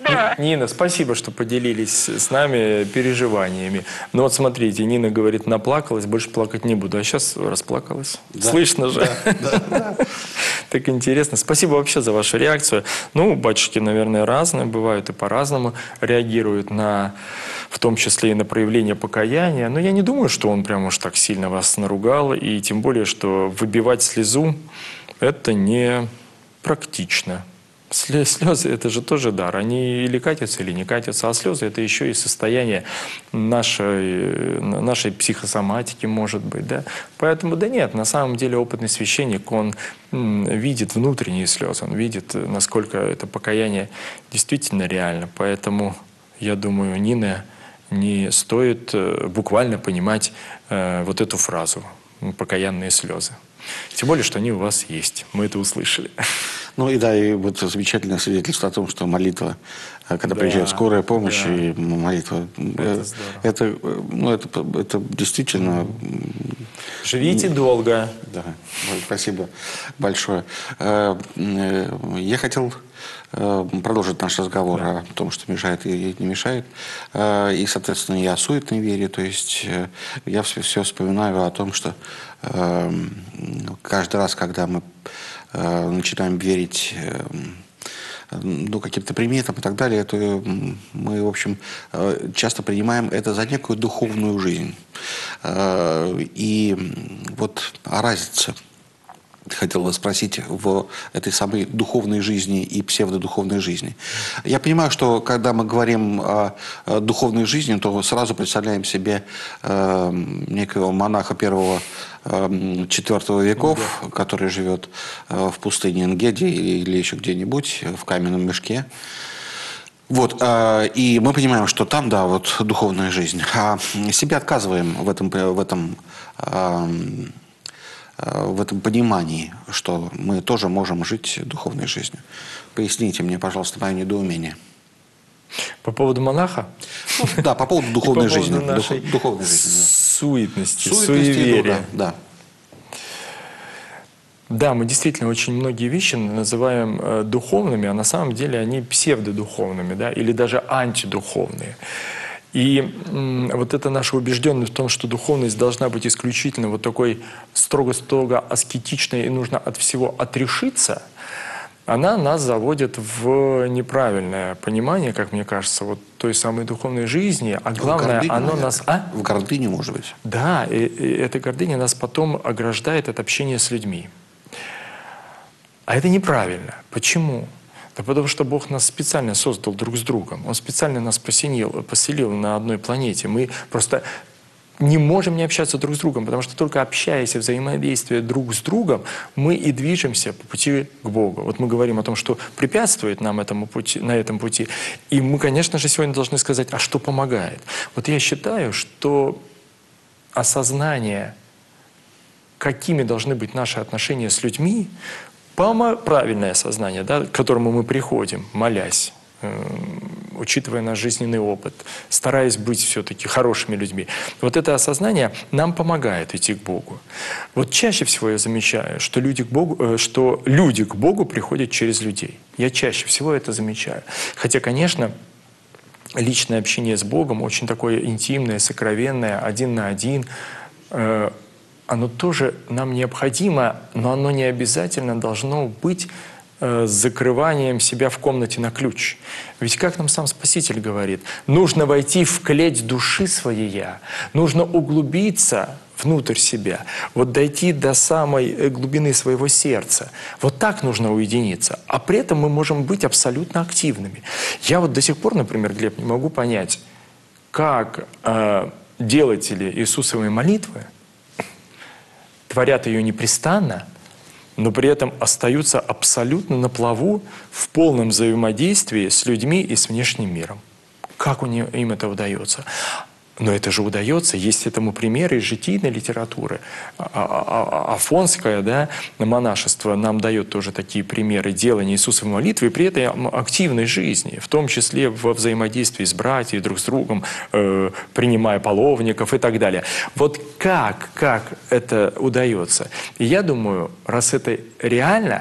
Да. Нина, спасибо, что поделились с нами переживаниями. Ну вот смотрите, Нина говорит, наплакалась, больше плакать не буду. А сейчас расплакалась. Да. Слышно же. Да, да. Так интересно. Спасибо вообще за вашу реакцию. Ну, батюшки, наверное, разные бывают и по-разному реагируют на, в том числе и на проявление покаяния. Но я не думаю, что он прям уж так сильно вас наругал. И тем более, что выбивать слезу – это не практично. Слезы – это же тоже дар. Они или катятся, или не катятся. А слезы – это еще и состояние нашей, нашей психосоматики, может быть. Да? Поэтому, да нет, на самом деле опытный священник, он видит внутренние слезы, он видит, насколько это покаяние действительно реально. Поэтому, я думаю, Нина, не стоит буквально понимать э, вот эту фразу «покаянные слезы». Тем более, что они у вас есть. Мы это услышали. Ну и да, и вот замечательное свидетельство о том, что молитва, когда Да, приезжает скорая помощь, да. и молитва, Это э, здорово. это, ну, это, это действительно... Живите долго. Да, спасибо большое. Э, э, Я хотел э, продолжить наш разговор Да. о том, что мешает и не мешает. Э, И, соответственно, я о суетной вере. То есть э, я все, все вспоминаю о том, что э, каждый раз, когда мы э, начинаем верить э, ну, каким-то приметам и так далее, то мы, в общем, часто принимаем это за некую духовную жизнь. И вот о разнице хотел вас спросить в этой самой духовной жизни и псевдодуховной жизни. Я понимаю, что когда мы говорим о духовной жизни, то сразу представляем себе э, некого монаха первого э, четвертого веков, да, который живет э, в пустыне Энгеди или еще где-нибудь в каменном мешке. Вот, э, и мы понимаем, что там, да, вот духовная жизнь. А себе отказываем в этом, в этом э, в этом понимании, что мы тоже можем жить духовной жизнью. Поясните мне, пожалуйста, мое недоумение. По поводу монаха? Ну, да, по поводу духовной по поводу жизни. Нашей Дух, духовной жизни, да. Суетности, Суетности, суеверия. Да, да. Да, мы действительно очень многие вещи называем э, духовными, а на самом деле они псевдодуховными, да, или даже антидуховные. И м, вот это наша убежденность в том, что духовность должна быть исключительно вот такой строго-строго аскетичной и нужно от всего отрешиться, она нас заводит в неправильное понимание, как мне кажется, вот той самой духовной жизни. А главное, гордыню, оно наверное. нас... А? В гордыне, может быть. Да, и, и эта гордыня нас потом ограждает от общения с людьми. А это неправильно. Почему? Да потому что Бог нас специально создал друг с другом. Он специально нас поселил, поселил на одной планете. Мы просто не можем не общаться друг с другом, потому что только общаясь и взаимодействуя друг с другом, мы и движемся по пути к Богу. Вот мы говорим о том, что препятствует нам этому пути, на этом пути. И мы, конечно же, сегодня должны сказать, а что помогает? Вот я считаю, что осознание, какими должны быть наши отношения с людьми, правильное осознание, да, к которому мы приходим, молясь, э, учитывая наш жизненный опыт, стараясь быть все-таки хорошими людьми. Вот это осознание нам помогает идти к Богу. Вот чаще всего я замечаю, что люди к Богу, э, что люди к Богу приходят через людей. Я чаще всего это замечаю. Хотя, конечно, личное общение с Богом очень такое интимное, сокровенное, один на один, э, оно тоже нам необходимо, но оно не обязательно должно быть э, с закрыванием себя в комнате на ключ. Ведь как нам сам Спаситель говорит, нужно войти в клеть души своей «я», нужно углубиться внутрь себя, вот дойти до самой глубины своего сердца. Вот так нужно уединиться. А при этом мы можем быть абсолютно активными. Я вот до сих пор, например, Глеб, не могу понять, как э, делатели Иисусовой молитвы творят ее непрестанно, но при этом остаются абсолютно на плаву в полном взаимодействии с людьми и с внешним миром. Как у них, им это удается? Но это же удается, есть этому примеры из житийной литературы. А, а, а, Афонское, да, монашество нам дает тоже такие примеры делания Иисусовой молитвы, и при этом активной жизни, в том числе во взаимодействии с братьями, друг с другом, э, принимая половников и так далее. Вот как, как это удается? И я думаю, раз это реально, то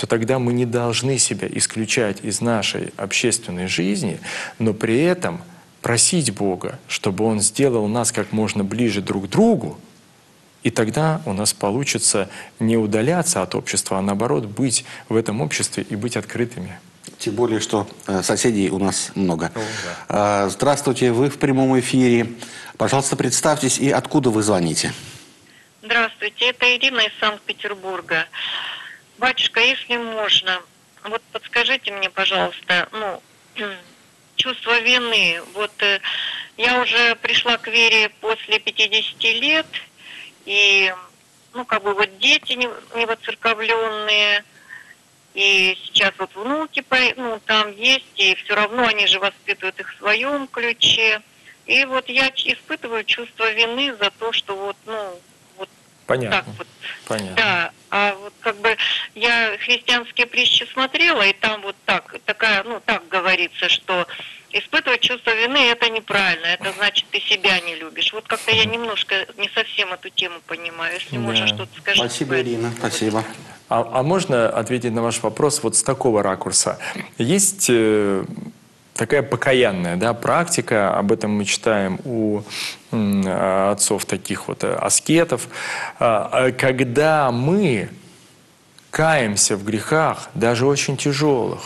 то тогда мы не должны себя исключать из нашей общественной жизни, но при этом просить Бога, чтобы Он сделал нас как можно ближе друг к другу, и тогда у нас получится не удаляться от общества, а наоборот быть в этом обществе и быть открытыми. Тем более, что э, соседей у нас много. О, да. э, здравствуйте, вы в прямом эфире. Пожалуйста, представьтесь и откуда вы звоните. Здравствуйте, это Ирина из Санкт-Петербурга. Батюшка, если можно, вот подскажите мне, пожалуйста, ну, чувство вины. Вот э, я уже пришла к вере после пятидесяти лет, и, ну, как бы вот дети не, не воцерковленные, и сейчас вот внуки, ну, там есть, и все равно они же воспитывают их в своем ключе. И вот я испытываю чувство вины за то, что вот, ну, вот Понятно. так вот. Понятно. Да, а вот как бы я христианские притчи смотрела, и там вот так, такая, ну, так говорится, что испытывать чувство вины — это неправильно, это значит, ты себя не любишь. Вот как-то я немножко не совсем эту тему понимаю. Если Да. можно что-то скажите. Спасибо, Ирина. Спасибо. А, а можно ответить на ваш вопрос вот с такого ракурса? Есть э, такая покаянная, да, практика, об этом мы читаем у м, отцов таких вот аскетов, э, когда мы каемся в грехах, даже очень тяжелых,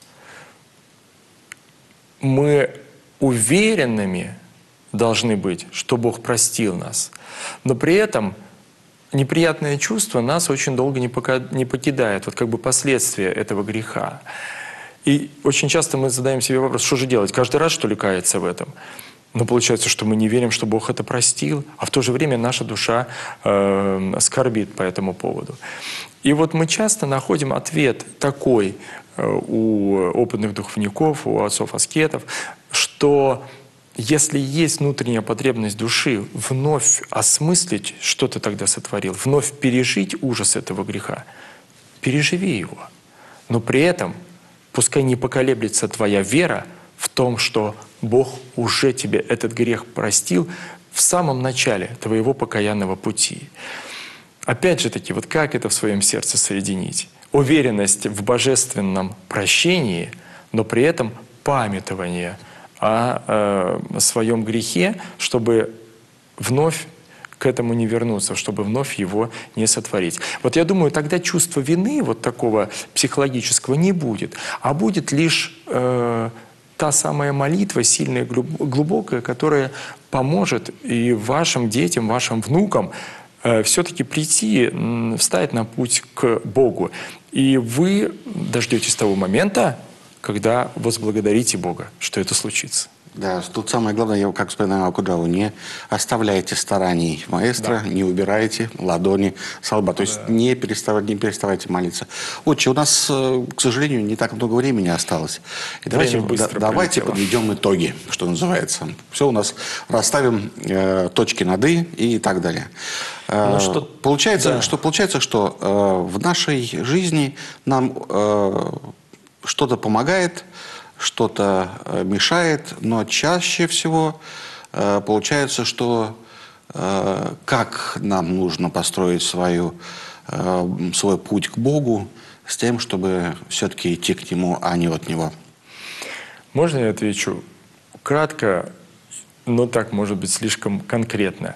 мы уверенными должны быть, что Бог простил нас, но при этом неприятное чувство нас очень долго не покидает, вот как бы последствия этого греха. И очень часто мы задаем себе вопрос, что же делать, каждый раз, что ли, каяться в этом? Но получается, что мы не верим, что Бог это простил, а в то же время наша душа э, скорбит по этому поводу. И вот мы часто находим ответ такой э, у опытных духовников, у отцов-аскетов, что если есть внутренняя потребность души вновь осмыслить, что ты тогда сотворил, вновь пережить ужас этого греха, переживи его. Но при этом пускай не поколеблется твоя вера в том, что Бог уже тебе этот грех простил в самом начале твоего покаянного пути. Опять же таки, вот как это в своем сердце соединить? Уверенность в божественном прощении, но при этом памятование о э, своем грехе, чтобы вновь к этому не вернуться, чтобы вновь его не сотворить. Вот я думаю, тогда чувства вины вот такого психологического не будет, а будет лишь э, та самая молитва, сильная, глубокая, которая поможет и вашим детям, вашим внукам э, все-таки прийти, э, встать на путь к Богу. И вы дождетесь того момента, когда возблагодарите Бога, что это случится. Да, тут самое главное, я как вспоминаю Акуджаву, не оставляйте стараний маэстро, да. Не убирайте ладони с лба. То есть да. не, переставайте, не переставайте молиться. Отче, у нас, к сожалению, не так много времени осталось. И давайте, да, давайте подведем итоги, что называется. Все у нас расставим э, точки над «и» и так далее. Э, что, получается, да. что, получается, что э, в нашей жизни нам э, что-то помогает, что-то мешает, но чаще всего э, получается, что э, как нам нужно построить свою, э, свой путь к Богу с тем, чтобы все-таки идти к Нему, а не от Него. Можно я отвечу кратко, но так может быть слишком конкретно?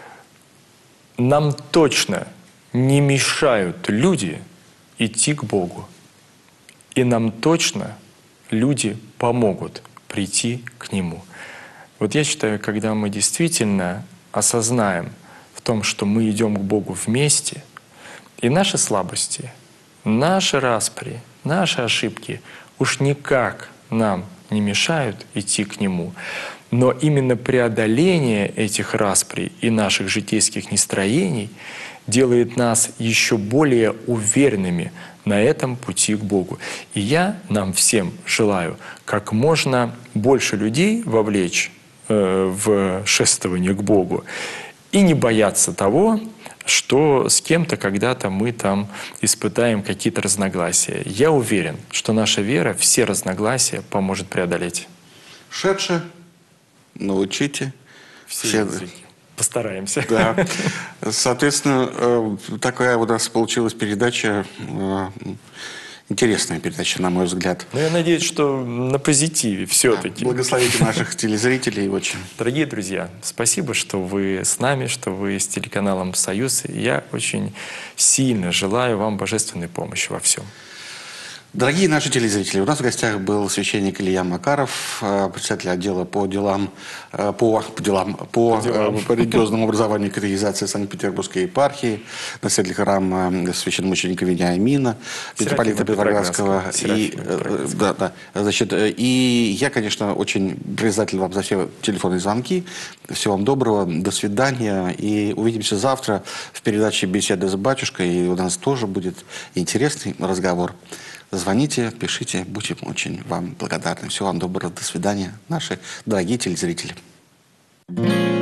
Нам точно не мешают люди идти к Богу. И нам точно люди помогут прийти к Нему. Вот я считаю, когда мы действительно осознаем в том, что мы идем к Богу вместе, и наши слабости, наши распри, наши ошибки уж никак нам не мешают идти к Нему, но именно преодоление этих распри и наших житейских нестроений делает нас еще более уверенными на этом пути к Богу. И я нам всем желаю как можно больше людей вовлечь э, в шествование к Богу и не бояться того, что с кем-то когда-то мы там испытаем какие-то разногласия. Я уверен, что наша вера все разногласия поможет преодолеть. Шедше, научите все, все языки. Постараемся. Да. Соответственно, э, такая у нас получилась передача, э, интересная передача, на мой взгляд. Но я надеюсь, что на позитиве все-таки. Благословите наших телезрителей очень. Дорогие друзья, спасибо, что вы с нами, что вы с телеканалом «Союз». Я очень сильно желаю вам божественной помощи во всем. Дорогие наши телезрители, у нас в гостях был священник Илья Макаров, председатель отдела по делам, по, по делам, по, по, делам. по религиозному образованию и катехизации Санкт-Петербургской епархии, настоятель храма священномученика Вениамина, митрополита Петроградского. И, да, да, значит, и я, конечно, очень признателен вам за все телефонные звонки. Всего вам доброго, до свидания. И увидимся завтра в передаче «Беседы с батюшкой». И у нас тоже будет интересный разговор. Звоните, пишите, будем очень вам благодарны. Всего вам доброго, до свидания, наши дорогие телезрители.